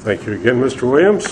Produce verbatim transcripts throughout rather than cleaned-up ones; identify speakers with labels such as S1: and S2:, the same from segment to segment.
S1: Thank you again, Mister Williams.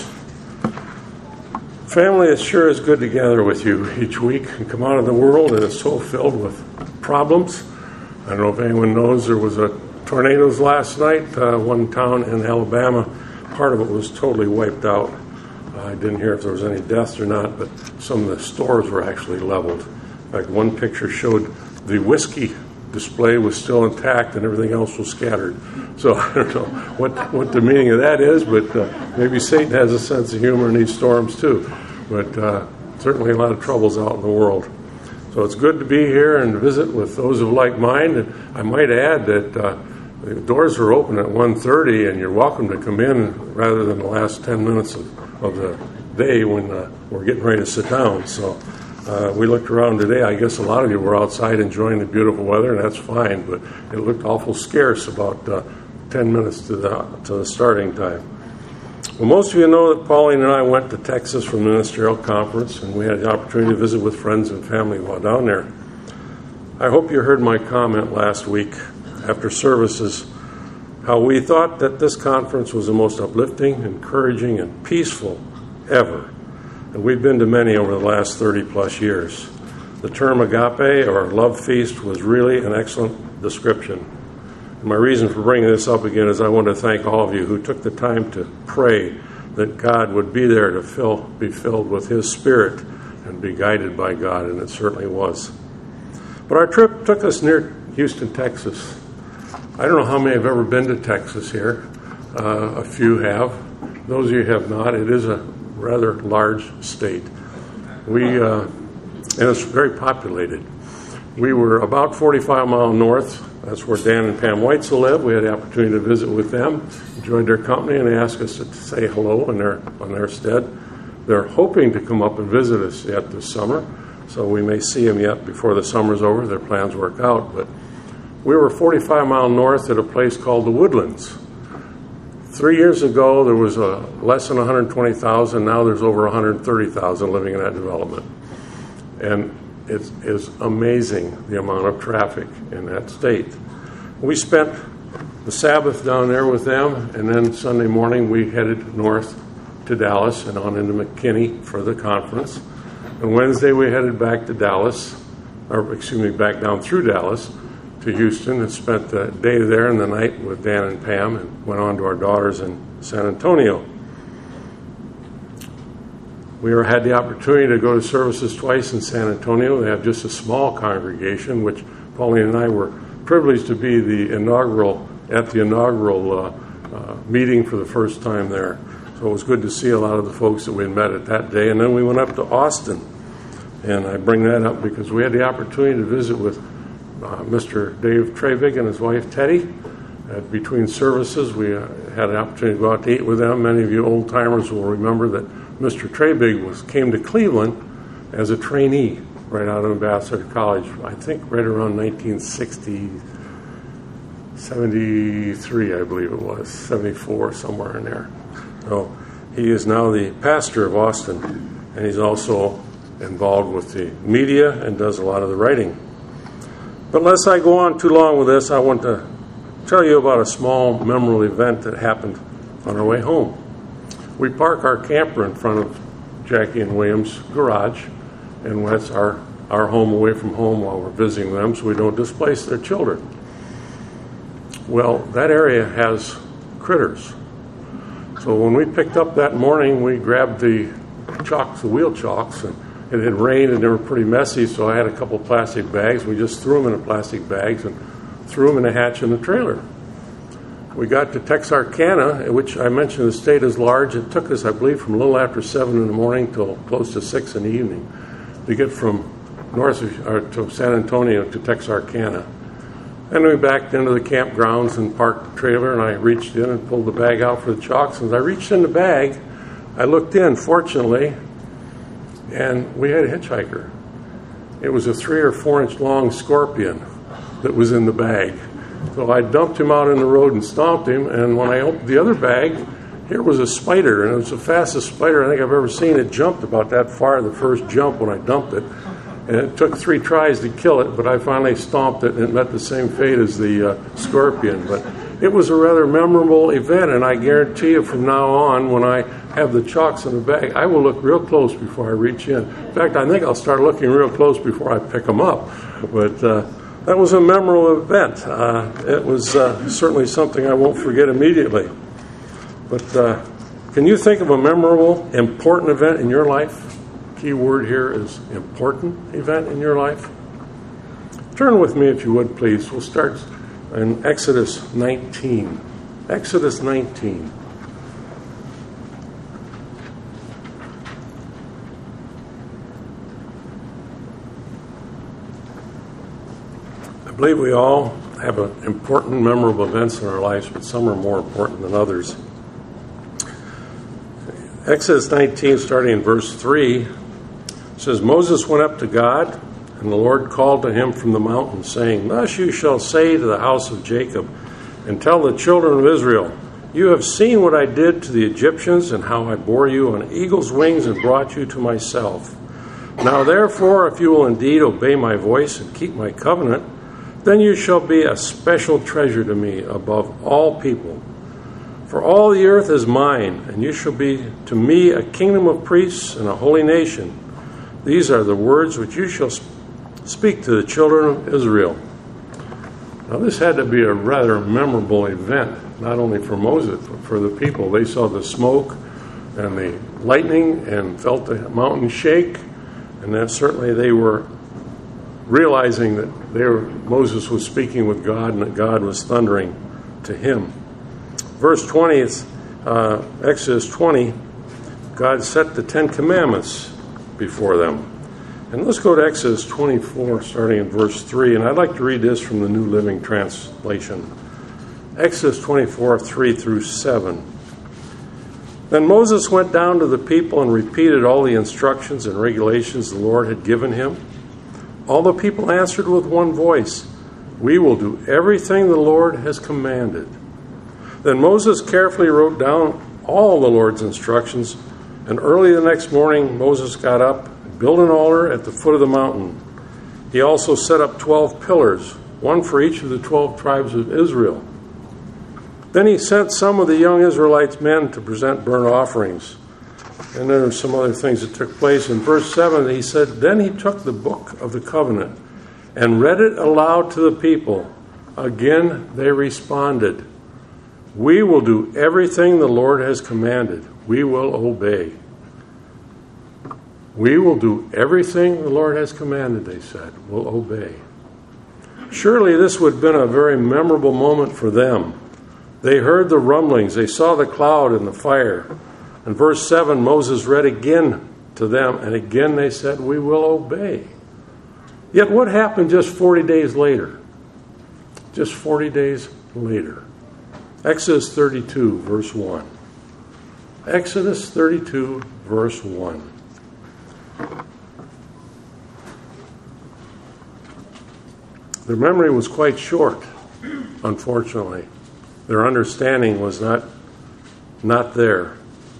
S1: Family, it sure is good to gather with you each week and come out of the world that is so filled with problems. I don't know if anyone knows there was a tornadoes last night. Uh, one town in Alabama, part of it was totally wiped out. Uh, I didn't hear if there was any deaths or not, but some of the stores were actually leveled. In fact, one picture showed the whiskey display was still intact and everything else was scattered. So I don't know what, what the meaning of that is, but uh, maybe Satan has a sense of humor in these storms too. But uh, certainly a lot of troubles out in the world. So it's good to be here and visit with those of like mind. And I might add that uh, the doors are open at one thirty, and you're welcome to come in rather than the last ten minutes of, of the day when uh, we're getting ready to sit down. So uh, we looked around today. I guess a lot of you were outside enjoying the beautiful weather, and that's fine. But it looked awful scarce about uh, ten minutes to the to the starting time. Well, most of you know that Pauline and I went to Texas for the ministerial conference, and we had the opportunity to visit with friends and family while down there. I hope you heard my comment last week after services, how we thought that this conference was the most uplifting, encouraging, and peaceful ever. And we've been to many over the last thirty plus years. The term agape, or love feast, was really an excellent description. My reason for bringing this up again is I want to thank all of you who took the time to pray that God would be there to fill, be filled with His Spirit and be guided by God, and it certainly was. But our trip took us near Houston, Texas. I don't know how many have ever been to Texas here. Uh, a few have. Those of you who have not, it is a rather large state. We uh, and it's very populated. We were about forty-five miles north. That's where Dan and Pam Weitzel live. We had the opportunity to visit with them, enjoyed their company, and they asked us to say hello in their, on their stead. They're hoping to come up and visit us yet this summer, so we may see them yet before the summer's over. Their plans work out. But we were forty-five miles north at a place called the Woodlands. Three years ago, there was a less than one hundred twenty thousand. Now there's over one hundred thirty thousand living in that development. And it is amazing the amount of traffic in that state. We spent the Sabbath down there with them, and then Sunday morning we headed north to Dallas and on into McKinney for the conference. And Wednesday we headed back to Dallas, or excuse me, back down through Dallas to Houston, and spent the day there and the night with Dan and Pam, and went on to our daughters in San Antonio. We had the opportunity to go to services twice in San Antonio. They have just a small congregation, which Pauline and I were privileged to be the inaugural at the inaugural uh, uh, meeting for the first time there. So it was good to see a lot of the folks that we had met at that day. And then we went up to Austin, and I bring that up because we had the opportunity to visit with uh, Mister Dave Trevig and his wife Teddy. Uh, between services, we uh, had an opportunity to go out to eat with them. Many of you old timers will remember that Mister Trevig was came to Cleveland as a trainee right out of Ambassador College, I think right around nineteen sixty, seventy-three, I believe it was, seventy-four, somewhere in there. So he is now the pastor of Austin, and he's also involved with the media and does a lot of the writing. But unless I go on too long with this, I want to tell you about a small memorable event that happened on our way home. We park our camper in front of Jackie and William's garage, and that's our, our home away from home while we're visiting them so we don't displace their children. Well, that area has critters. So when we picked up that morning, we grabbed the chalks, the wheel chalks, and it had rained and they were pretty messy, so I had a couple plastic bags. We just threw them in the plastic bags and threw them in a hatch in the trailer. We got to Texarkana, which I mentioned the state is large. It took us, I believe, from a little after seven in the morning till close to six in the evening to get from north of, or to San Antonio to Texarkana. Then we backed into the campgrounds and parked the trailer, and I reached in and pulled the bag out for the chalks. As I reached in the bag, I looked in, fortunately, and we had a hitchhiker. It was a three or four inch long scorpion that was in the bag. So I dumped him out in the road and stomped him, and when I opened the other bag, here was a spider, and it was the fastest spider I think I've ever seen. It jumped about that far, the first jump when I dumped it, and it took three tries to kill it, but I finally stomped it, and it met the same fate as the uh, scorpion. But it was a rather memorable event, and I guarantee you from now on, when I have the chalks in the bag, I will look real close before I reach in. In fact, I think I'll start looking real close before I pick them up. But uh, that was a memorable event. Uh, it was uh, certainly something I won't forget immediately. But uh, can you think of a memorable, important event in your life? Key word here is important event in your life. Turn with me, if you would, please. We'll start in Exodus nineteen. Exodus nineteen. I believe we all have a, important, memorable events in our lives, but some are more important than others. Exodus nineteen, starting in verse three, says, Moses went up to God, and the Lord called to him from the mountain, saying, Thus you shall say to the house of Jacob, and tell the children of Israel, You have seen what I did to the Egyptians, and how I bore you on eagle's wings and brought you to myself. Now therefore, if you will indeed obey my voice and keep my covenant, then you shall be a special treasure to me above all people. For all the earth is mine, and you shall be to me a kingdom of priests and a holy nation. These are the words which you shall speak to the children of Israel. Now this had to be a rather memorable event, not only for Moses, but for the people. They saw the smoke and the lightning and felt the mountain shake, and then certainly they were realizing that they were, Moses was speaking with God and that God was thundering to him. Verse twenty, it's, uh, Exodus twenty, God set the Ten Commandments before them. And let's go to Exodus twenty-four, starting in verse three, and I'd like to read this from the New Living Translation. Exodus twenty-four, three through seven. Then Moses went down to the people and repeated all the instructions and regulations the Lord had given him. All the people answered with one voice, We will do everything the Lord has commanded. Then Moses carefully wrote down all the Lord's instructions, and early the next morning Moses got up and built an altar at the foot of the mountain. He also set up twelve pillars, one for each of the twelve tribes of Israel. Then he sent some of the young Israelites' men to present burnt offerings. And there are some other things that took place. In verse seven, he said, Then he took the book of the covenant and read it aloud to the people. Again they responded, We will do everything the Lord has commanded. We will obey. We will do everything the Lord has commanded, they said. We'll obey. Surely this would have been a very memorable moment for them. They heard the rumblings. They saw the cloud and the fire. In verse seven, Moses read again to them, and again they said, We will obey. Yet what happened just forty days later? Just forty days later. Exodus thirty-two, verse one. Exodus thirty-two, verse one. Their memory was quite short, unfortunately. Their understanding was not, not there.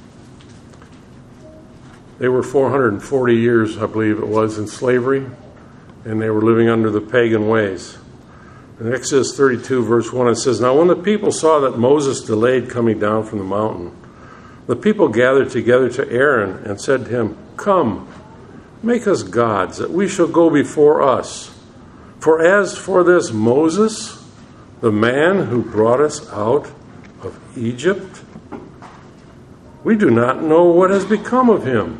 S1: They were four hundred forty years, I believe it was, in slavery, and they were living under the pagan ways. In Exodus thirty-two, verse one, it says, Now when the people saw that Moses delayed coming down from the mountain, the people gathered together to Aaron and said to him, Come, make us gods, that we shall go before us. For as for this Moses, the man who brought us out of Egypt, we do not know what has become of him.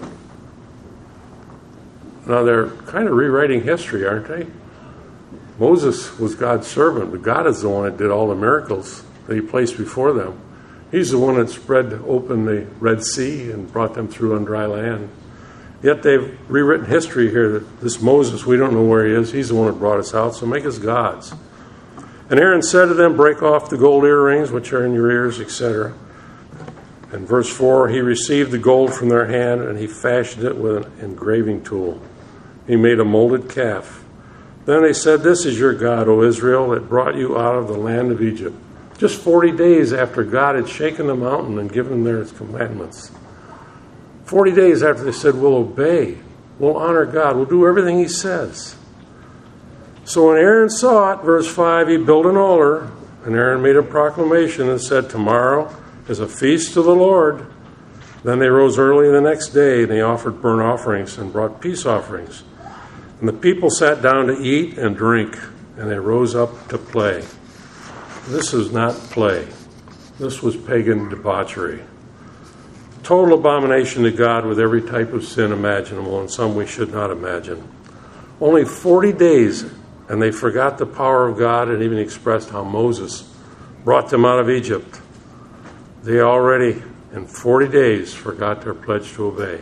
S1: Now they're kind of rewriting history, aren't they? Moses was God's servant, but God is the one that did all the miracles that he placed before them. He's the one that spread open the Red Sea and brought them through on dry land. Yet they've rewritten history here that this Moses, we don't know where he is. He's the one that brought us out, so make us gods. And Aaron said to them, Break off the gold earrings which are in your ears, et cetera. In verse four, he received the gold from their hand, and he fashioned it with an engraving tool. He made a molded calf. Then they said, This is your God, O Israel, that brought you out of the land of Egypt. Just forty days after God had shaken the mountain and given them his commandments. Forty days after they said, We'll obey. We'll honor God. We'll do everything he says. So when Aaron saw it, verse five, he built an altar And Aaron made a proclamation and said, "Tomorrow is a feast to the Lord." Then they rose early the next day, and they offered burnt offerings and brought peace offerings. And the people sat down to eat and drink, and they rose up to play. This is not play. This was pagan debauchery. Total abomination to God with every type of sin imaginable, and some we should not imagine. Only forty days, and they forgot the power of God and even expressed how Moses brought them out of Egypt. They already, in forty days, forgot their pledge to obey.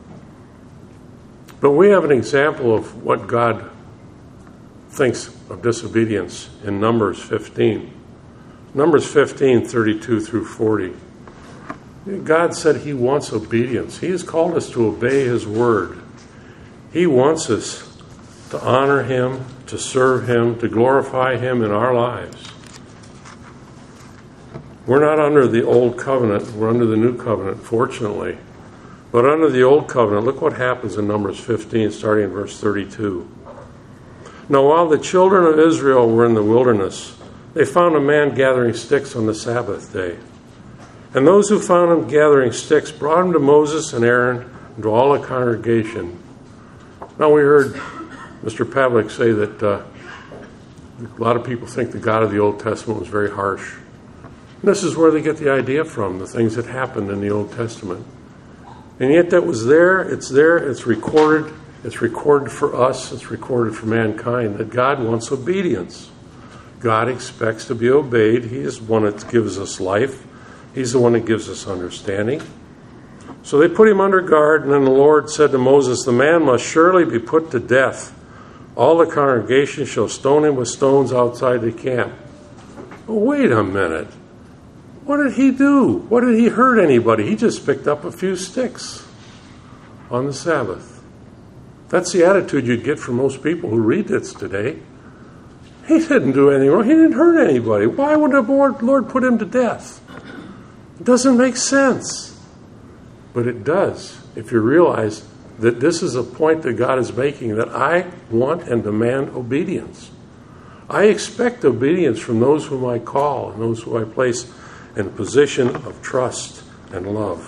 S1: But we have an example of what God thinks of disobedience in Numbers fifteen. Numbers fifteen, thirty-two through forty. God said He wants obedience. He has called us to obey His word. He wants us to honor Him, to serve Him, to glorify Him in our lives. We're not under the old covenant. We're under the new covenant, fortunately. But under the old covenant, look what happens in Numbers fifteen, starting in verse thirty-two. Now, while the children of Israel were in the wilderness, they found a man gathering sticks on the Sabbath day. And those who found him gathering sticks brought him to Moses and Aaron and to all the congregation. Now, we heard Mister Pavlik say that uh, a lot of people think the God of the Old Testament was very harsh. And this is where they get the idea from, the things that happened in the Old Testament. And yet that was there, it's there, it's recorded, it's recorded for us, it's recorded for mankind, that God wants obedience. God expects to be obeyed. He is the one that gives us life. He's the one that gives us understanding. So they put him under guard, and then the Lord said to Moses, "The man must surely be put to death. All the congregation shall stone him with stones outside the camp." Well, wait a minute. What did he do? What did he hurt anybody? He just picked up a few sticks on the Sabbath. That's the attitude you'd get from most people who read this today. He didn't do anything wrong. He didn't hurt anybody. Why would the Lord put him to death? It doesn't make sense. But it does if you realize that this is a point that God is making, that I want and demand obedience. I expect obedience from those whom I call and those who I place in a position of trust and love.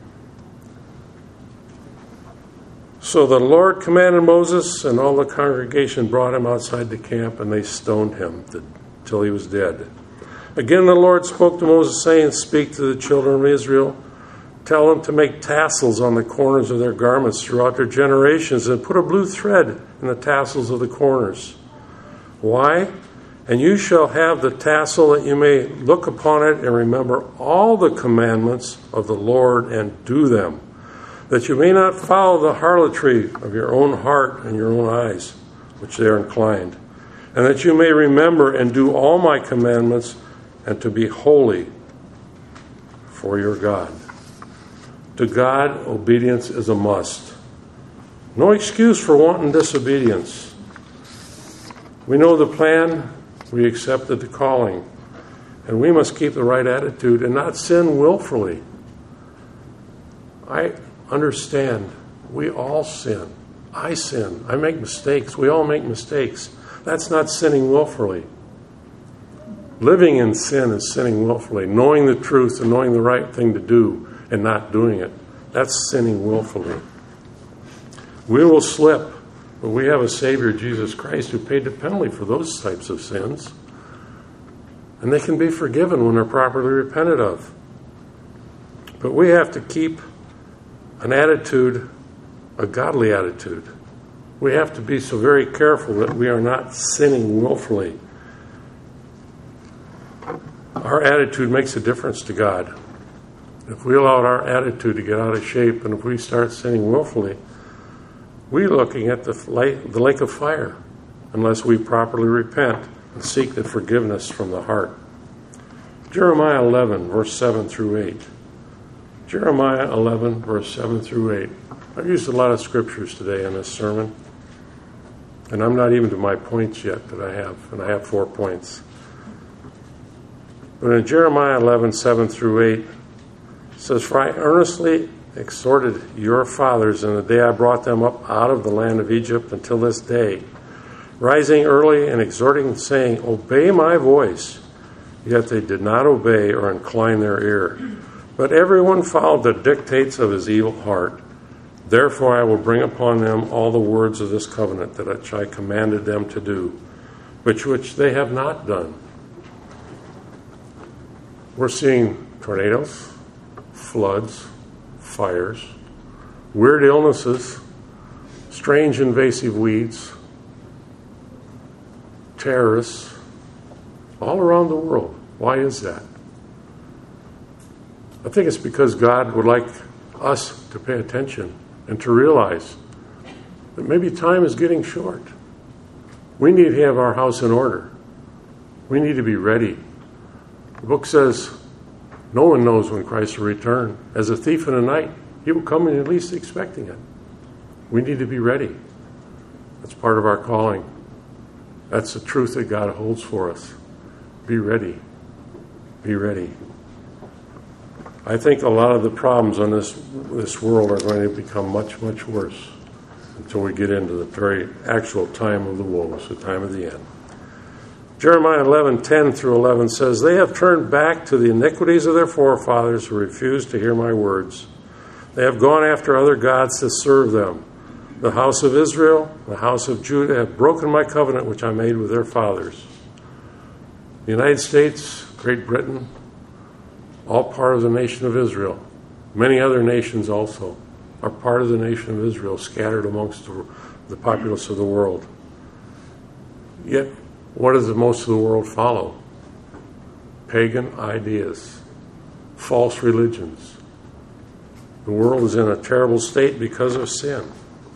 S1: So the Lord commanded Moses, and all the congregation brought him outside the camp, and they stoned him till he was dead. Again the Lord spoke to Moses, saying, "Speak to the children of Israel. Tell them to make tassels on the corners of their garments throughout their generations, and put a blue thread in the tassels of the corners. Why? And you shall have the tassel that you may look upon it and remember all the commandments of the Lord and do them, that you may not follow the harlotry of your own heart and your own eyes, which they are inclined, and that you may remember and do all my commandments, and to be holy for your God." To God, obedience is a must. No excuse for wanton disobedience. We know the plan, we accepted the calling, and we must keep the right attitude and not sin willfully. I understand we all sin. I sin. I make mistakes. We all make mistakes. That's not sinning willfully. Living in sin is sinning willfully. Knowing the truth and knowing the right thing to do and not doing it, that's sinning willfully. We will slip, but we have a Savior, Jesus Christ, who paid the penalty for those types of sins. And they can be forgiven when they're properly repented of. But we have to keep an attitude, a godly attitude. We have to be so very careful that we are not sinning willfully. Our attitude makes a difference to God. If we allow our attitude to get out of shape, and if we start sinning willfully, we're looking at the lake, the lake of fire, unless we properly repent and seek the forgiveness from the heart. Jeremiah eleven, verse seven through eight. Jeremiah eleven, verse seven through eight. I've used a lot of scriptures today in this sermon, and I'm not even to my points yet that I have, and I have four points. But in Jeremiah eleven, seven through eight, it says, "For I earnestly exhorted your fathers in the day I brought them up out of the land of Egypt until this day, rising early and exhorting, saying, Obey my voice. yet they did not obey or incline their ear. But everyone followed the dictates of his evil heart. Therefore I will bring upon them all the words of this covenant that which I commanded them to do, which which they have not done. We're seeing tornadoes, floods, fires, weird illnesses, strange invasive weeds, terrorists, all around the world. Why is that? I think it's because God would like us to pay attention and to realize that maybe time is getting short. We need to have our house in order. We need to be ready. The book says, no one knows when Christ will return. As a thief in the night, he will come when you're least expecting it. We need to be ready. That's part of our calling. That's the truth that God holds for us. Be ready. Be ready. I think a lot of the problems on this this world are going to become much, much worse until we get into the very actual time of the woes, the time of the end. Jeremiah eleven ten through eleven says, they have turned back to the iniquities of their forefathers who refused to hear my words. They have gone after other gods to serve them. The house of Israel, the house of Judah have broken my covenant which I made with their fathers. The United States, Great Britain, all part of the nation of Israel. Many other nations also are part of the nation of Israel, scattered amongst the, the populace of the world. Yet, what does the most of the world follow? Pagan ideas, false religions. The world is in a terrible state because of sin.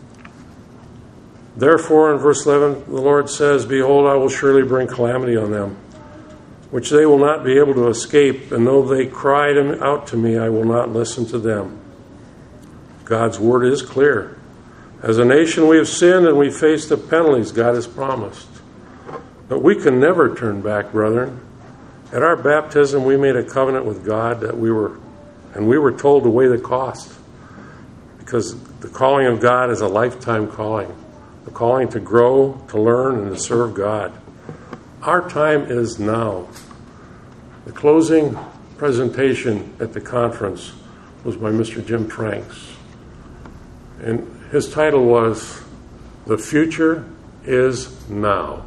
S1: Therefore, in verse eleven, the Lord says, behold, I will surely bring calamity on them, which they will not be able to escape, and though they cried out to me, I will not listen to them. God's word is clear. As a nation, we have sinned and we face the penalties God has promised. But we can never turn back, brethren. At our baptism, we made a covenant with God that we were, and we were told to weigh the cost, because the calling of God is a lifetime calling, a calling to grow, to learn, and to serve God. Our time is now. The closing presentation at the conference was by Mister Jim Franks. And his title was, The Future is Now.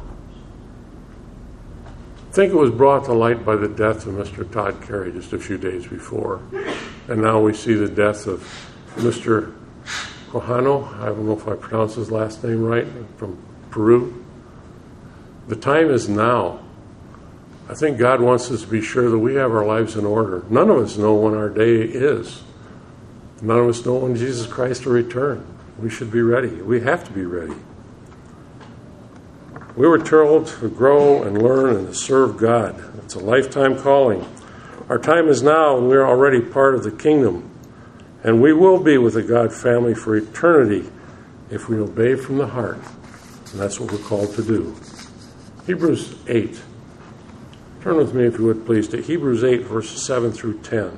S1: I think it was brought to light by the death of Mister Todd Carey just a few days before. And now we see the death of Mister Quijano. I don't know if I pronounced his last name right, from Peru. The time is now. I think God wants us to be sure that we have our lives in order. None of us know when our day is. None of us know when Jesus Christ will return. We should be ready. We have to be ready. We were told to grow and learn and to serve God. It's a lifetime calling. Our time is now, and we are already part of the kingdom. And we will be with the God family for eternity if we obey from the heart. And that's what we're called to do. Hebrews eight. Turn with me, if you would, please, to Hebrews eight, verses seven through ten.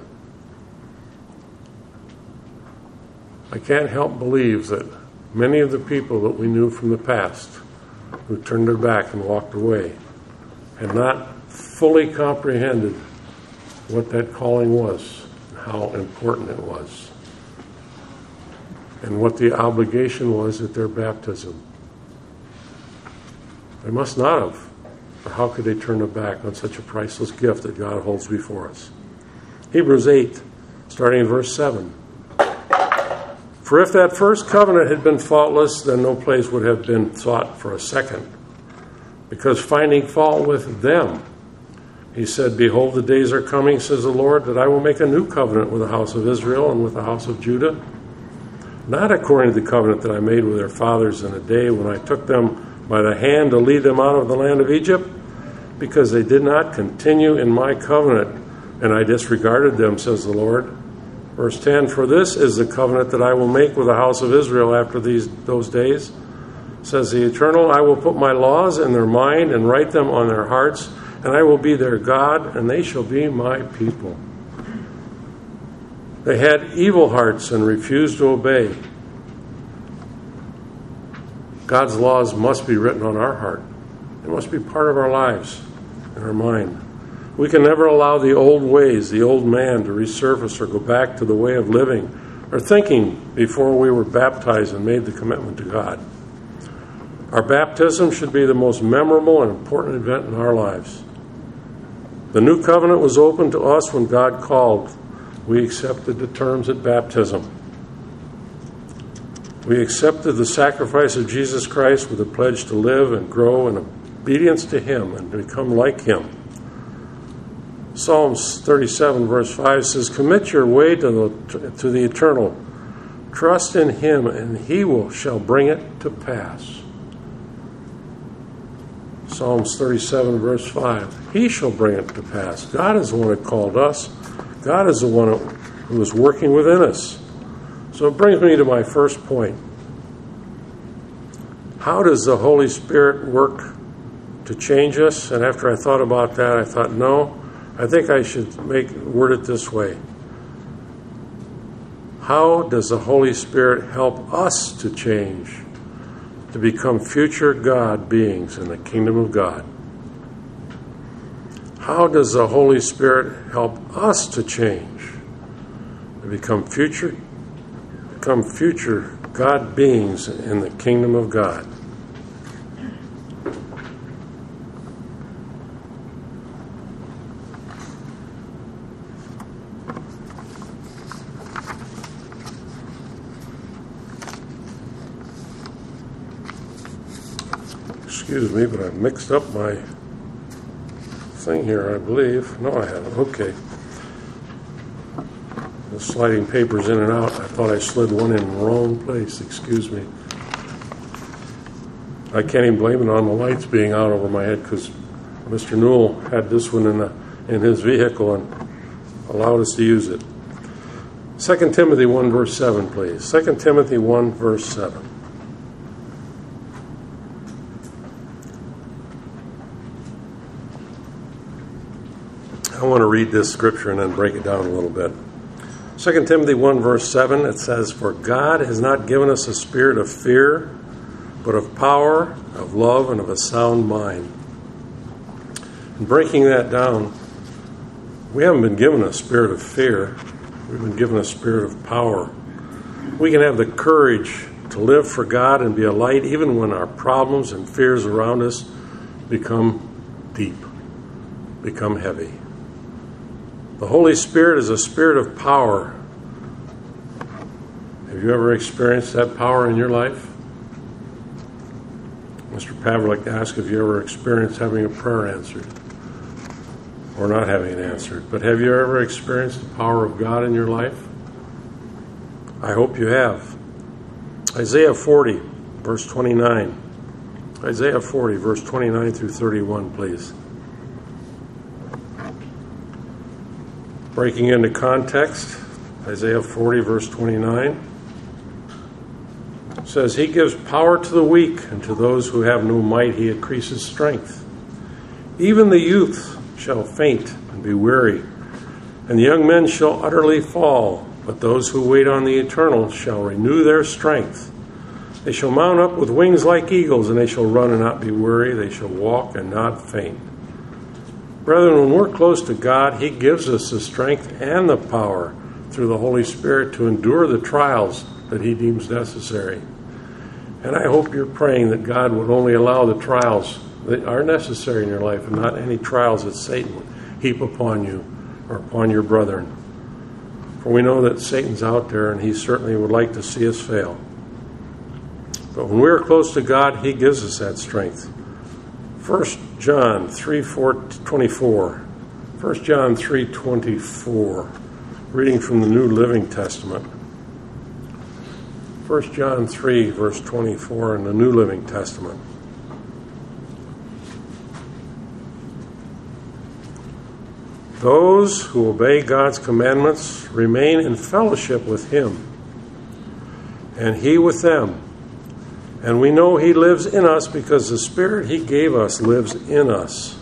S1: I can't help believe that many of the people that we knew from the past who turned their back and walked away had not fully comprehended what that calling was, and how important it was, and what the obligation was at their baptism. They must not have. Or how could they turn their back on such a priceless gift that God holds before us? Hebrews eight, starting in verse seven. For if that first covenant had been faultless, then no place would have been sought for a second. Because finding fault with them, he said, behold, the days are coming, says the Lord, that I will make a new covenant with the house of Israel and with the house of Judah. Not according to the covenant that I made with their fathers in a day when I took them by the hand to lead them out of the land of Egypt, because they did not continue in my covenant, and I disregarded them, says the Lord. Verse ten, for this is the covenant that I will make with the house of Israel after these those days, says the Eternal. I will put my laws in their mind and write them on their hearts, and I will be their God, and they shall be my people. They had evil hearts and refused to obey. God's laws must be written on our heart. They must be part of our lives and our mind. We can never allow the old ways, the old man, to resurface or go back to the way of living or thinking before we were baptized and made the commitment to God. Our baptism should be the most memorable and important event in our lives. The new covenant was open to us when God called. We accepted the terms at baptism. We accepted the sacrifice of Jesus Christ with a pledge to live and grow in obedience to Him and to become like Him. Psalms thirty-seven verse five says, "Commit your way to the, to the Eternal. Trust in Him, and He will shall bring it to pass." Psalms thirty-seven verse five. He shall bring it to pass. God is the one that called us. God is the one who is working within us. So it brings me to my first point. How does the Holy Spirit work to change us? And after I thought about that, I thought, no, I think I should make word it this way. How does the Holy Spirit help us to change, to become future God beings in the kingdom of God? How does the Holy Spirit help us to change, to become future, become future God beings in the kingdom of God? Excuse me, but I mixed up my thing here, I believe. No, I haven't. Okay. The sliding papers in and out. I thought I slid one in the wrong place. Excuse me. I can't even blame it on the lights being out over my head because Mister Newell had this one in, the, in his vehicle and allowed us to use it. Second Timothy one, verse seven, please. Second Timothy one, verse seven. I want to read this scripture and then break it down a little bit. Second Timothy one, verse seven, it says, "For God has not given us a spirit of fear, but of power, of love, and of a sound mind." And breaking that down, we haven't been given a spirit of fear. We've been given a spirit of power. We can have the courage to live for God and be a light even when our problems and fears around us become deep, become heavy. The Holy Spirit is a spirit of power. Have you ever experienced that power in your life? Mister Pavlik asked if you ever experienced having a prayer answered or not having it answered. But have you ever experienced the power of God in your life? I hope you have. Isaiah forty, verse twenty-nine. Isaiah forty, verse twenty-nine through thirty-one, please. Breaking into context, Isaiah forty, verse twenty-nine says, "He gives power to the weak, and to those who have no might he increases strength. Even the youth shall faint and be weary, and the young men shall utterly fall. But those who wait on the Eternal shall renew their strength. They shall mount up with wings like eagles, and they shall run and not be weary. They shall walk and not faint." Brethren, when we're close to God, He gives us the strength and the power through the Holy Spirit to endure the trials that He deems necessary. And I hope you're praying that God would only allow the trials that are necessary in your life and not any trials that Satan would heap upon you or upon your brethren. For we know that Satan's out there and he certainly would like to see us fail. But when we're close to God, He gives us that strength. First John three twenty-four. First John three twenty-four. Reading from the New Living Testament. First John three, verse twenty-four in the New Living Testament. "Those who obey God's commandments remain in fellowship with Him, and He with them. And we know He lives in us because the Spirit He gave us lives in us."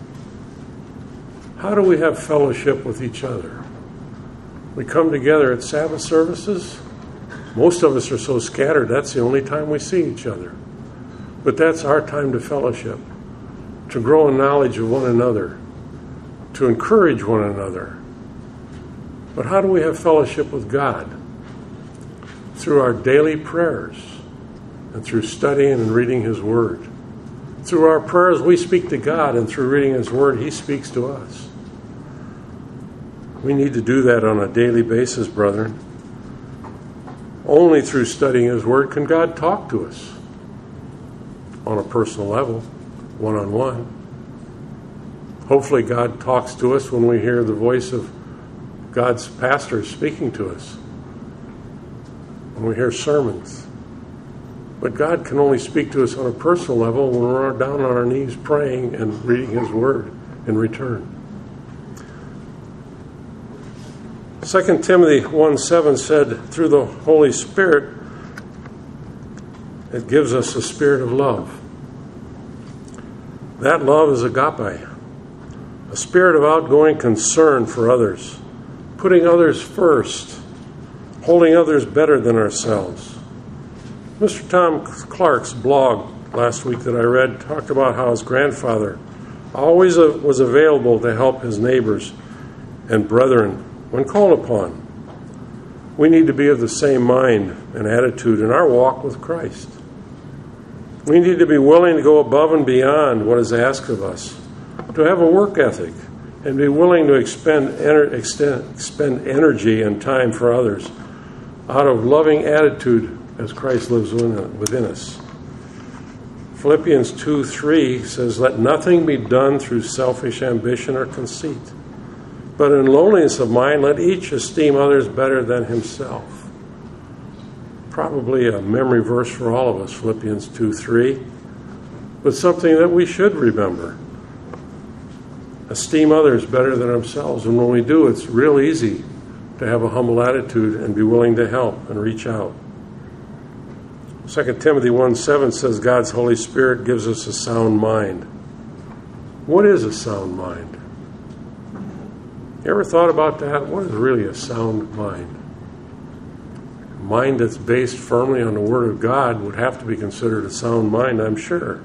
S1: How do we have fellowship with each other? We come together at Sabbath services. Most of us are so scattered, that's the only time we see each other. But that's our time to fellowship, to grow in knowledge of one another, to encourage one another. But how do we have fellowship with God? Through our daily prayers and through studying and reading His Word. Through our prayers, we speak to God, and through reading His Word, He speaks to us. We need to do that on a daily basis, brethren. Only through studying His Word can God talk to us on a personal level, one-on-one. Hopefully God talks to us when we hear the voice of God's pastor speaking to us, when we hear sermons. But God can only speak to us on a personal level when we're down on our knees praying and reading His Word in return. Second Timothy one seven said, through the Holy Spirit, it gives us a spirit of love. That love is agape, a spirit of outgoing concern for others, putting others first, holding others better than ourselves. Mister Tom Clark's blog last week that I read talked about how his grandfather always was available to help his neighbors and brethren when called upon. We need to be of the same mind and attitude in our walk with Christ. We need to be willing to go above and beyond what is asked of us, to have a work ethic, and be willing to expend, ener- extend, expend energy and time for others out of loving attitude as Christ lives within, within us. Philippians two three says, let nothing be done through selfish ambition or conceit, but in lowliness of mind let each esteem others better than himself. Probably a memory verse for all of us, Philippians two three, but something that we should remember. Esteem others better than ourselves, and when we do, it's real easy to have a humble attitude and be willing to help and reach out. Second Timothy one seven says God's Holy Spirit gives us a sound mind. What is a sound mind? You ever thought about that? What is really a sound mind? A mind that's based firmly on the Word of God would have to be considered a sound mind, I'm sure.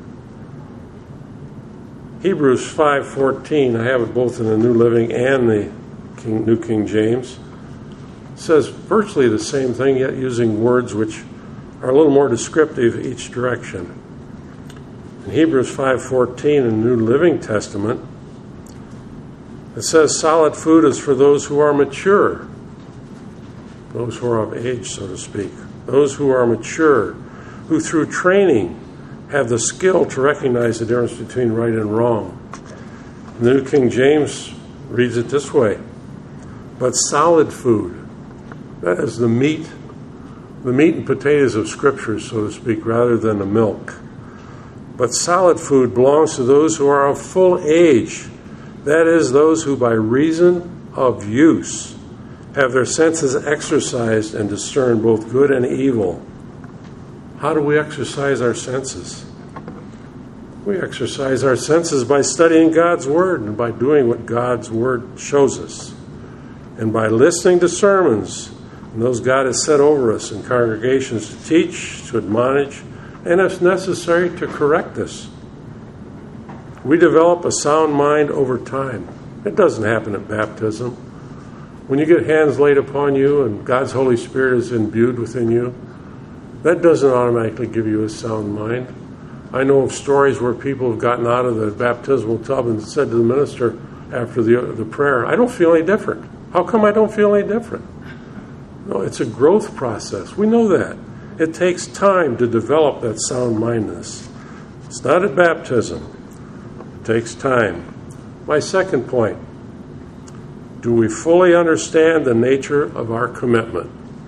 S1: Hebrews five fourteen, I have it both in the New Living and the King, New King James, says virtually the same thing, yet using words which are a little more descriptive each direction. In Hebrews five fourteen in the New Living Testament, it says solid food is for those who are mature, those who are of age, so to speak, those who are mature, who through training have the skill to recognize the difference between right and wrong. The New King James reads it this way, but solid food, that is the meat, the meat and potatoes of Scripture, so to speak, rather than the milk. But solid food belongs to those who are of full age, that is, those who by reason of use have their senses exercised and discern both good and evil. How do we exercise our senses? We exercise our senses by studying God's Word and by doing what God's Word shows us, and by listening to sermons and those God has set over us in congregations to teach, to admonish, and if necessary, to correct us. We develop a sound mind over time. It doesn't happen at baptism. When you get hands laid upon you and God's Holy Spirit is imbued within you, that doesn't automatically give you a sound mind. I know of stories where people have gotten out of the baptismal tub and said to the minister after the, the prayer, I don't feel any different. How come I don't feel any different? No, it's a growth process. We know that. It takes time to develop that sound mindedness. It's not at baptism. It takes time. My second point, do we fully understand the nature of our commitment?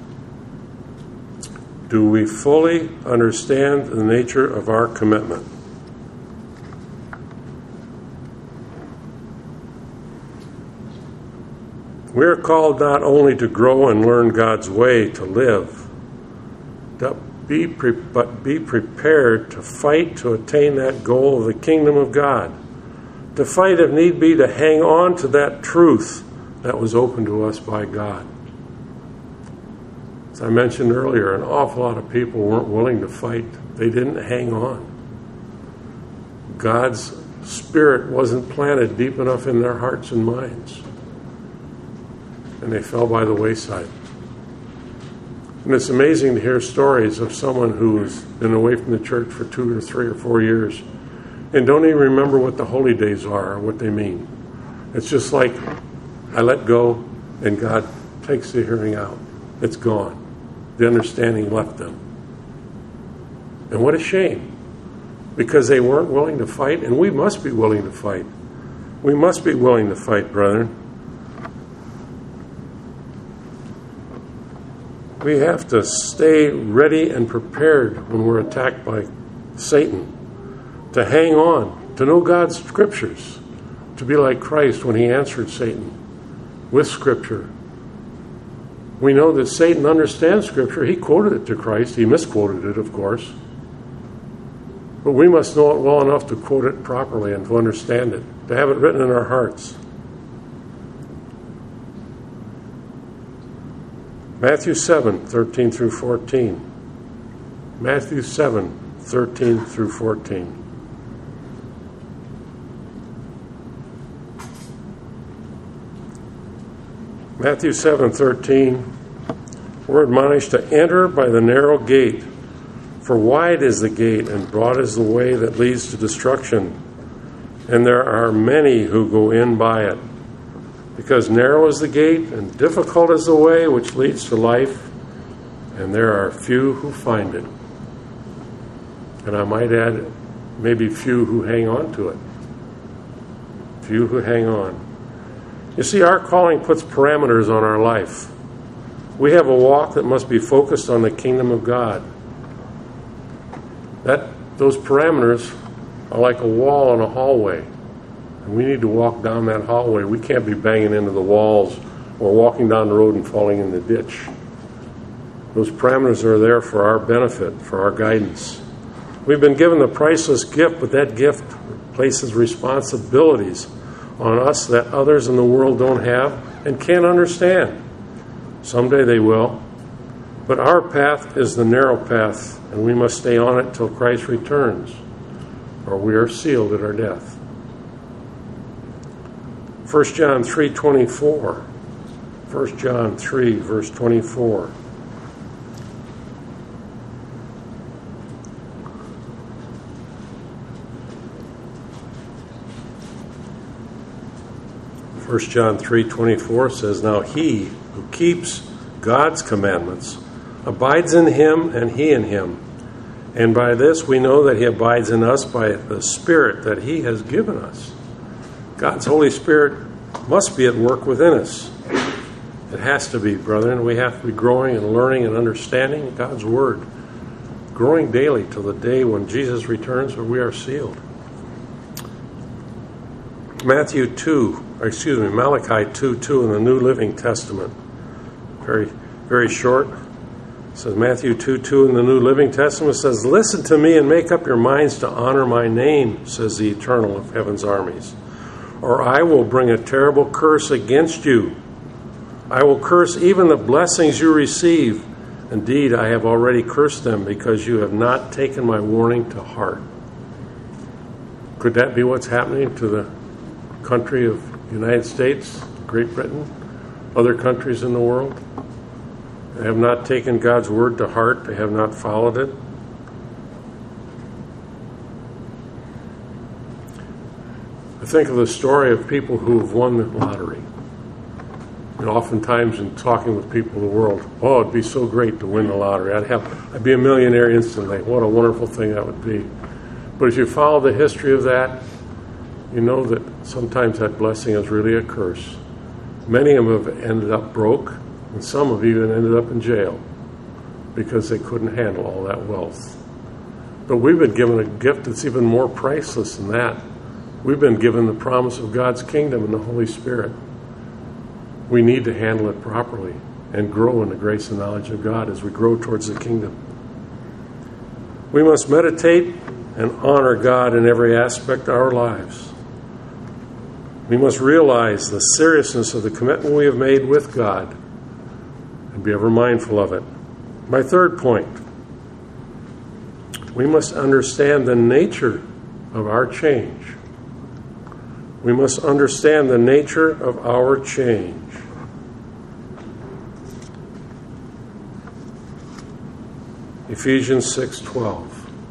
S1: Do we fully understand the nature of our commitment? We are called not only to grow and learn God's way to live, but be, pre- but be prepared to fight to attain that goal of the kingdom of God. To fight, if need be, to hang on to that truth that was opened to us by God. As I mentioned earlier, an awful lot of people weren't willing to fight. They didn't hang on. God's Spirit wasn't planted deep enough in their hearts and minds. And they fell by the wayside. And it's amazing to hear stories of someone who's been away from the church for two or three or four years and don't even remember what the holy days are or what they mean. It's just like, I let go and God takes the hearing out. It's gone. The understanding left them. And what a shame. Because they weren't willing to fight, and we must be willing to fight. We must be willing to fight, brethren. We have to stay ready and prepared when we're attacked by Satan. To hang on, to know God's scriptures, to be like Christ when he answered Satan with scripture. We know that Satan understands scripture. He quoted it to Christ. He misquoted it, of course. But we must know it well enough to quote it properly and to understand it, to have it written in our hearts. Matthew seven, thirteen through fourteen. Matthew seven, thirteen through fourteen. Matthew seven, thirteen. We're admonished to enter by the narrow gate, for wide is the gate and broad is the way that leads to destruction, and there are many who go in by it. Because narrow is the gate and difficult is the way which leads to life, and there are few who find it. And I might add, maybe few who hang on to it. Few who hang on. You see, our calling puts parameters on our life. We have a walk that must be focused on the kingdom of God. That those parameters are like a wall in a hallway. And we need to walk down that hallway. We can't be banging into the walls or walking down the road and falling in the ditch. Those parameters are there for our benefit, for our guidance. We've been given the priceless gift, but that gift places responsibilities on us that others in the world don't have and can't understand. Someday they will. But our path is the narrow path, and we must stay on it till Christ returns, or we are sealed at our death. First John three twenty-four. First John three, verse twenty-four. First John three twenty-four says, "Now he who keeps God's commandments abides in him, and he in him. And by this we know that he abides in us by the Spirit that he has given us." God's Holy Spirit must be at work within us. It has to be, brethren. We have to be growing and learning and understanding God's Word, growing daily till the day when Jesus returns, or we are sealed. Matthew two, or excuse me, Malachi two two in the New Living Testament. Very, very short. It says Matthew two two in the New Living Testament says, "Listen to me and make up your minds to honor my name, says the Eternal of heaven's armies. Or I will bring a terrible curse against you. I will curse even the blessings you receive. Indeed, I have already cursed them because you have not taken my warning to heart." Could that be what's happening to the country of the United States, Great Britain, other countries in the world? They have not taken God's word to heart. They have not followed it. I think of the story of people who have won the lottery. And oftentimes in talking with people in the world, oh, it'd be so great to win the lottery. I'd have, I'd be a millionaire instantly. What a wonderful thing that would be. But as you follow the history of that, you know that sometimes that blessing is really a curse. Many of them have ended up broke, and some have even ended up in jail because they couldn't handle all that wealth. But we've been given a gift that's even more priceless than that. We've been given the promise of God's kingdom and the Holy Spirit. We need to handle it properly and grow in the grace and knowledge of God as we grow towards the kingdom. We must meditate and honor God in every aspect of our lives. We must realize the seriousness of the commitment we have made with God and be ever mindful of it. My third point, we must understand the nature of our change. We must understand the nature of our change. Ephesians six twelve.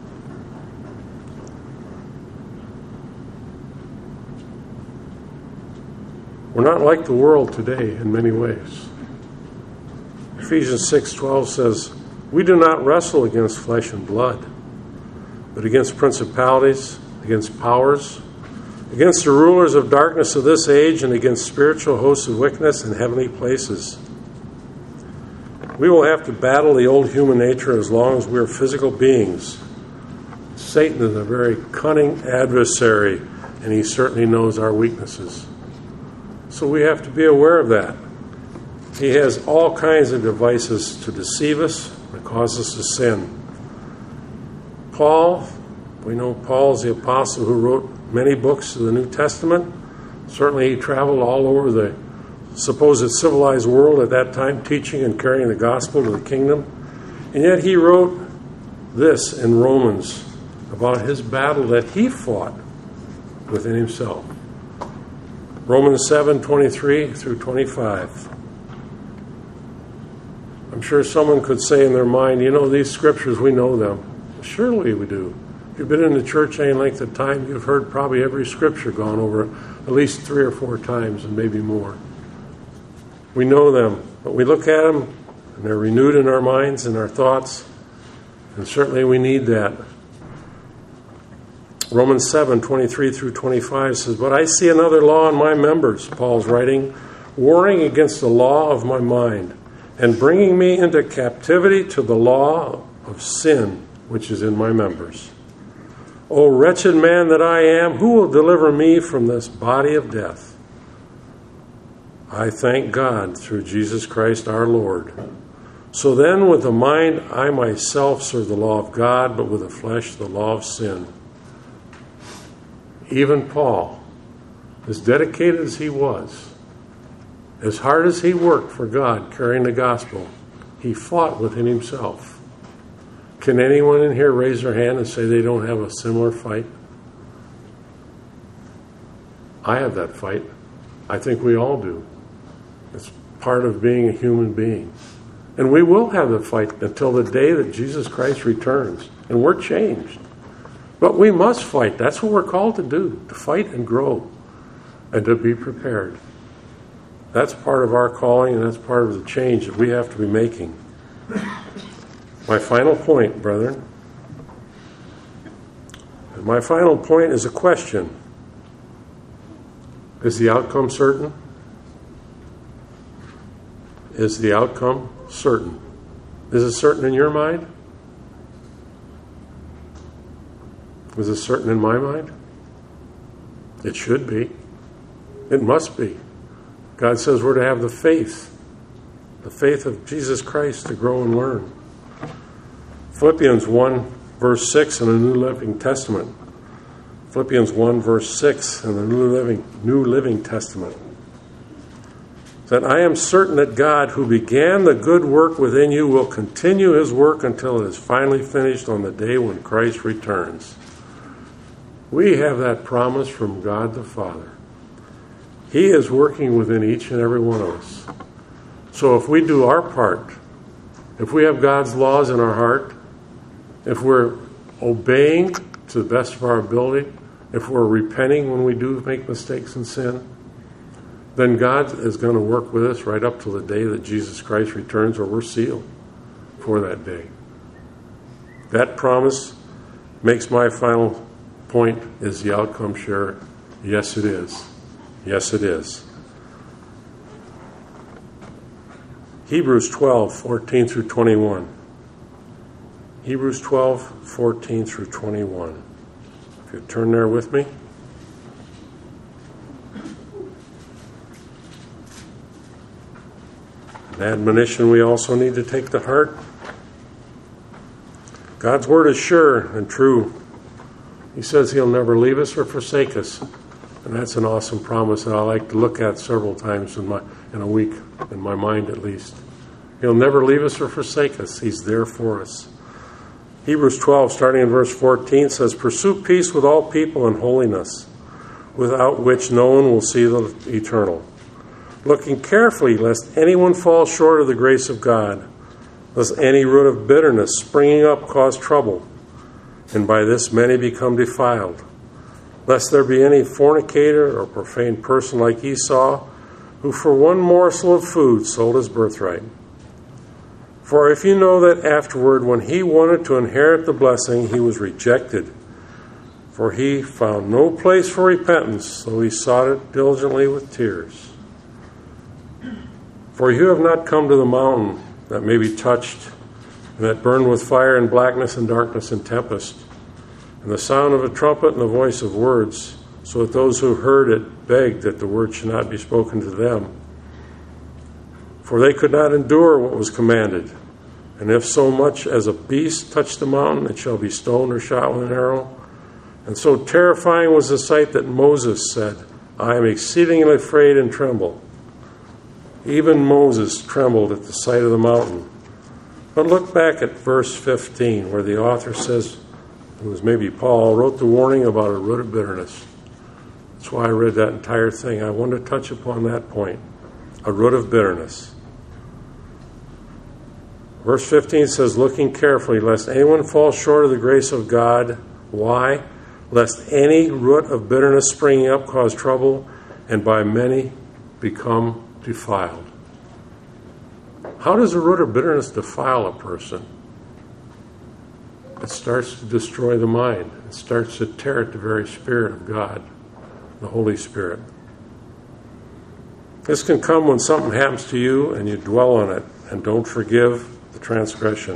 S1: We're not like the world today in many ways. Ephesians six twelve says, "We do not wrestle against flesh and blood, but against principalities, against powers, against the rulers of darkness of this age, and against spiritual hosts of wickedness in heavenly places." We will have to battle the old human nature as long as we are physical beings. Satan is a very cunning adversary, and he certainly knows our weaknesses. So we have to be aware of that. He has all kinds of devices to deceive us and cause us to sin. Paul, we know Paul is the apostle who wrote many books of the New Testament. Certainly he traveled all over the supposed civilized world at that time, teaching and carrying the gospel to the kingdom. And yet he wrote this in Romans about his battle that he fought within himself. Romans seven twenty-three through twenty-five. I'm sure someone could say in their mind, you know, these scriptures, we know them. Surely we do. If you've been in the church any length of time, you've heard probably every scripture gone over at least three or four times and maybe more. We know them, but we look at them and they're renewed in our minds and our thoughts, and certainly we need that. Romans seven twenty-three through twenty-five says, "But I see another law in my members," Paul's writing, "warring against the law of my mind, and bringing me into captivity to the law of sin, which is in my members. O wretched man that I am, who will deliver me from this body of death? I thank God through Jesus Christ our Lord. So then with the mind I myself serve the law of God, but with the flesh the law of sin." Even Paul, as dedicated as he was, as hard as he worked for God carrying the gospel, he fought within himself. Can anyone in here raise their hand and say they don't have a similar fight? I have that fight. I think we all do. It's part of being a human being. And we will have the fight until the day that Jesus Christ returns. And we're changed. But we must fight. That's what we're called to do, to fight and grow and to be prepared. That's part of our calling, and that's part of the change that we have to be making. My final point, brethren, my final point is a question. Is the outcome certain? Is the outcome certain? Is it certain in your mind? Is it certain in my mind? It should be. It must be. God says we're to have the faith, the faith of Jesus Christ to grow and learn. Philippians one, verse six in the New Living Testament. Philippians one, verse six in the New Living, New Living Testament. That I am certain that God, who began the good work within you, will continue his work until it is finally finished on the day when Christ returns. We have that promise from God the Father. He is working within each and every one of us. So if we do our part, if we have God's laws in our heart, if we're obeying to the best of our ability, if we're repenting when we do make mistakes and sin, then God is going to work with us right up till the day that Jesus Christ returns, or we're sealed for that day. That promise makes my final point. Is the outcome sure? Yes, it is. Yes, it is. Hebrews twelve, fourteen through twenty-one. Hebrews twelve, fourteen through twenty-one. If you turn there with me. An admonition we also need to take to heart. God's word is sure and true. He says he'll never leave us or forsake us. And that's an awesome promise that I like to look at several times in my in a week, in my mind at least. He'll never leave us or forsake us. He's there for us. Hebrews twelve, starting in verse fourteen, says, "Pursue peace with all people and holiness, without which no one will see the eternal. Looking carefully, lest anyone fall short of the grace of God, lest any root of bitterness springing up cause trouble, and by this many become defiled. Lest there be any fornicator or profane person like Esau, who for one morsel of food sold his birthright. For if you know that afterward, when he wanted to inherit the blessing, he was rejected, for he found no place for repentance, though he sought it diligently with tears. For you have not come to the mountain that may be touched, and that burned with fire and blackness and darkness and tempest, and the sound of a trumpet and the voice of words, so that those who heard it begged that the word should not be spoken to them. For they could not endure what was commanded. And if so much as a beast touch the mountain, it shall be stoned or shot with an arrow. And so terrifying was the sight that Moses said, I am exceedingly afraid and tremble. Even Moses trembled at the sight of the mountain. But look back at verse fifteen, where the author says, it was maybe Paul, wrote the warning about a root of bitterness. That's why I read that entire thing. I wanted to touch upon that point. A root of bitterness. Verse fifteen says, looking carefully, lest anyone fall short of the grace of God. Why? Lest any root of bitterness springing up cause trouble, and by many become defiled. How does a root of bitterness defile a person? It starts to destroy the mind. It starts to tear at the very Spirit of God, the Holy Spirit. This can come when something happens to you and you dwell on it and don't forgive the transgression.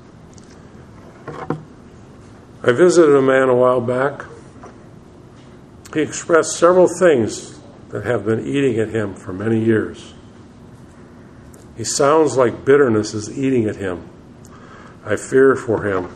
S1: I visited a man a while back. He expressed several things that have been eating at him for many years. He sounds like bitterness is eating at him. I fear for him.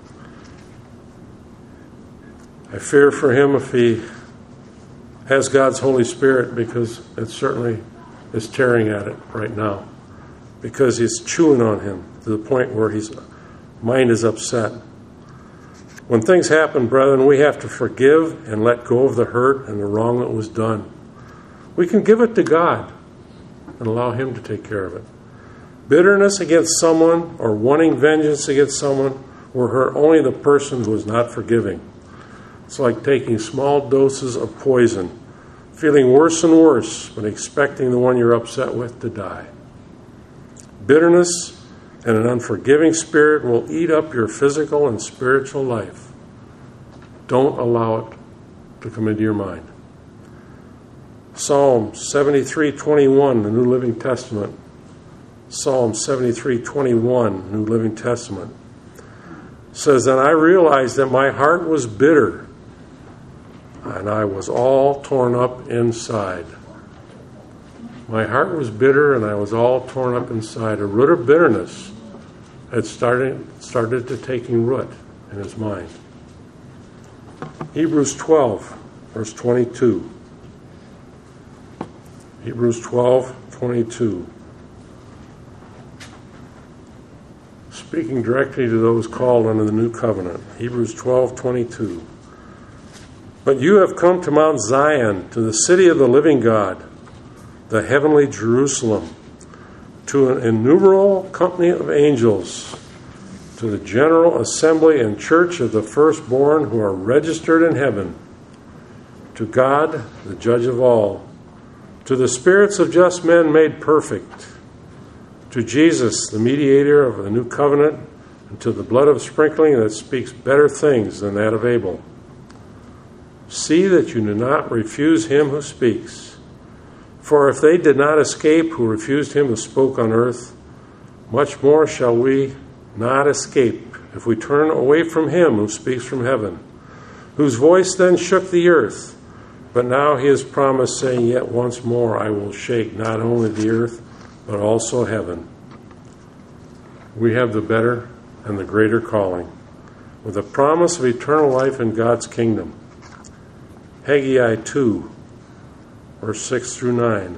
S1: I fear for him if he has God's Holy Spirit, because it certainly is tearing at it right now. Because he's chewing on him to the point where his mind is upset. When things happen, brethren, we have to forgive and let go of the hurt and the wrong that was done. We can give it to God and allow Him to take care of it. Bitterness against someone or wanting vengeance against someone will hurt only the person who is not forgiving. It's like taking small doses of poison, feeling worse and worse, but expecting the one you're upset with to die. Bitterness and an unforgiving spirit will eat up your physical and spiritual life. Don't allow it to come into your mind. Psalm seventy-three twenty-one, the New Living Testament. Psalm seventy-three twenty-one, New Living Testament, says, "And I realized that my heart was bitter, and I was all torn up inside." My heart was bitter, and I was all torn up inside. A root of bitterness had started, started to taking root in his mind. Hebrews twelve, verse twenty-two. Hebrews twelve, twenty-two. Speaking directly to those called under the new covenant. Hebrews twelve, twenty-two. "But you have come to Mount Zion, to the city of the living God, the heavenly Jerusalem, to an innumerable company of angels, to the general assembly and church of the firstborn who are registered in heaven, to God, the judge of all, to the spirits of just men made perfect, to Jesus, the mediator of the new covenant, and to the blood of sprinkling that speaks better things than that of Abel. See that you do not refuse him who speaks. For if they did not escape who refused him who spoke on earth, much more shall we not escape if we turn away from him who speaks from heaven, whose voice then shook the earth. But now he has promised, saying, Yet once more I will shake not only the earth, but also heaven." We have the better and the greater calling, with a promise of eternal life in God's kingdom. Haggai two, verse six through nine.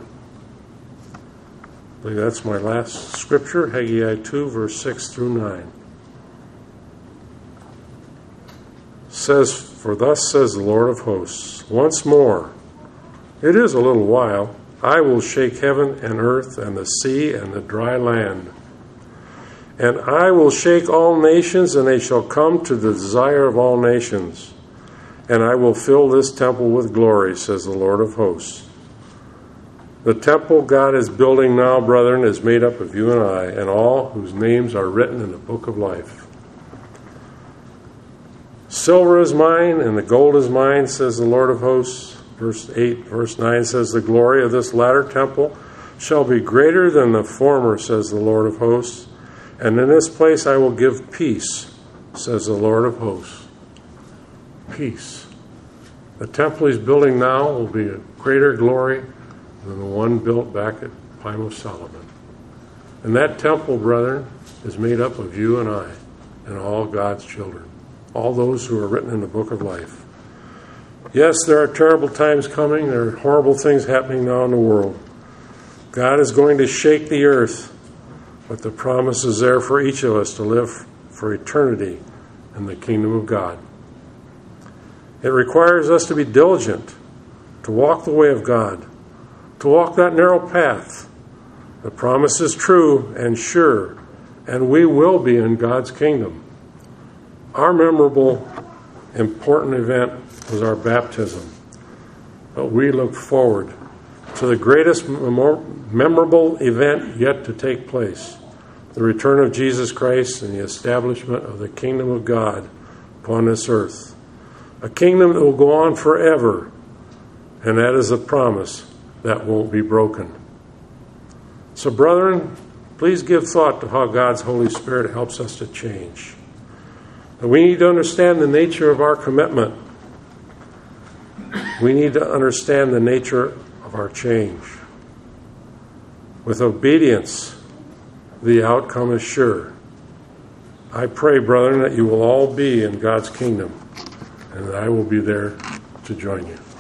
S1: I believe that's my last scripture, Haggai two, verse six through nine. It says, For thus says the Lord of hosts, once more, it is a little while, I will shake heaven and earth and the sea and the dry land. And I will shake all nations, and they shall come to the desire of all nations. And I will fill this temple with glory, says the Lord of hosts. The temple God is building now, brethren, is made up of you and I, and all whose names are written in the book of life. Silver is mine, and the gold is mine, says the Lord of hosts. Verse eight, verse nine says, the glory of this latter temple shall be greater than the former, says the Lord of hosts. And in this place I will give peace, says the Lord of hosts. Peace. The temple he's building now will be a greater glory than the one built back at Plymouth Solomon. And that temple, brethren, is made up of you and I and all God's children, all those who are written in the book of life. Yes, there are terrible times coming. There are horrible things happening now in the world. God is going to shake the earth, but the promise is there for each of us to live for eternity in the kingdom of God. It requires us to be diligent, to walk the way of God, to walk that narrow path. The promise is true and sure, and we will be in God's kingdom. Our memorable, important event was our baptism, but we look forward to the greatest memorable event yet to take place, the return of Jesus Christ and the establishment of the kingdom of God upon this earth. A kingdom that will go on forever, and that is a promise that won't be broken. So, brethren, please give thought to how God's Holy Spirit helps us to change. And we need to understand the nature of our commitment. We need to understand the nature of our change. With obedience, the outcome is sure. I pray, brethren, that you will all be in God's kingdom, and that I will be there to join you.